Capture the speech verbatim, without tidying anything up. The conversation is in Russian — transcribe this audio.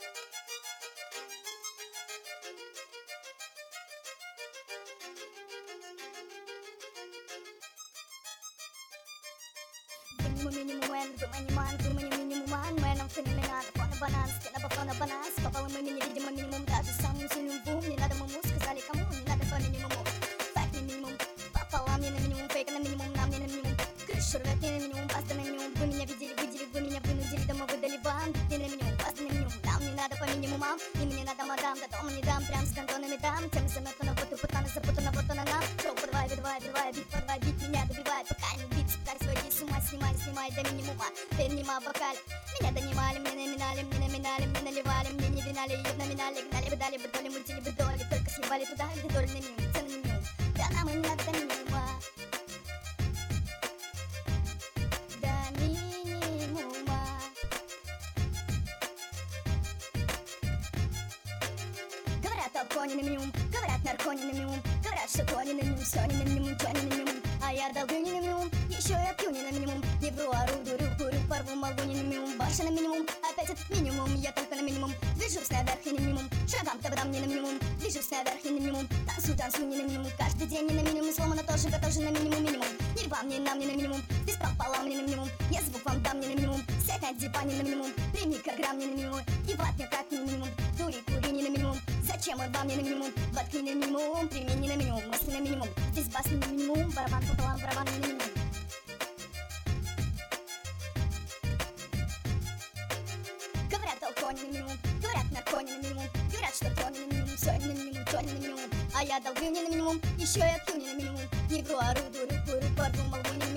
Minimum man, rumaniman, rumaniminimum man, феноменально, фона банан, стена бафона банан. С попалом мы видимо минимум, даже самым сильным бум. Не надо маму, сказали кому, не надо по минимуму. Факт не минимум, пополам не на минимум, фейка на минимум, нам не на минимум. Крышу рвет не на минимум, паста на минимум. Вы меня видели, выдели, вы меня вынудили, дома выдали вам. Не на минимум, паста на минимум, нам не надо по минимумам. И мне надо мадам, до дома не дам, прям с кантонами дам. Тем заметана, вот и путана, запутана, вот она нам. Шоу подвай, подвай, подвай, бит, подвай, бит, меня добивает, пока не убит. Дай свои с ума, снимай, снимай до минимума. Пернима вокаль, меня донимали, мне номинали, мне номинали, мне наливали, мне не винали, ее номинали, гнали бы, дали бы доли, мультили бы доли, только сливали туда, где доли на минимум, цены на минимум. Да нам и надо до минимума. До минимума. Говорят, алкони на минимум, говорят, наркони на минимум, говорят, что то не на минимум, все не на минимум, то не на минимум. А я долблю не на минимум, еще я пью не на минимум. Не вру, ору, дурю, курю, порву, молву не на минимум. Больше на минимум, опять этот минимум, я только на минимум. Движусь наверх, не на минимум, шагам табадам не на минимум. Движусь наверх, не на минимум, танцую, танцую не на минимум. Каждый день не на минимум, сломано тоже, тоже на минимум, минимум. Ни вам, ни нам, не на минимум, без пополам не на минимум. Я звук вам дам не на минимум, сядь на диван не на минимум. Прими килограмм не на минимум, и ват мне как не на минимум. Дури, кури не на минимум, зачем он вам не на минимум? Водки не на минимум, прими не на минимум, мысли на минимум. Здесь бас не на минимум, барабан пополам, барабан не на минимум. Говорят, алкони на минимум, говорят, наркони на минимум. Говорят, что то не на минимум, все не на минимум, то не на минимум. А я долблю не на минимум, еще я пью не на минимум. Не вру, ору, дурю, курю, порву, молву не на минимум.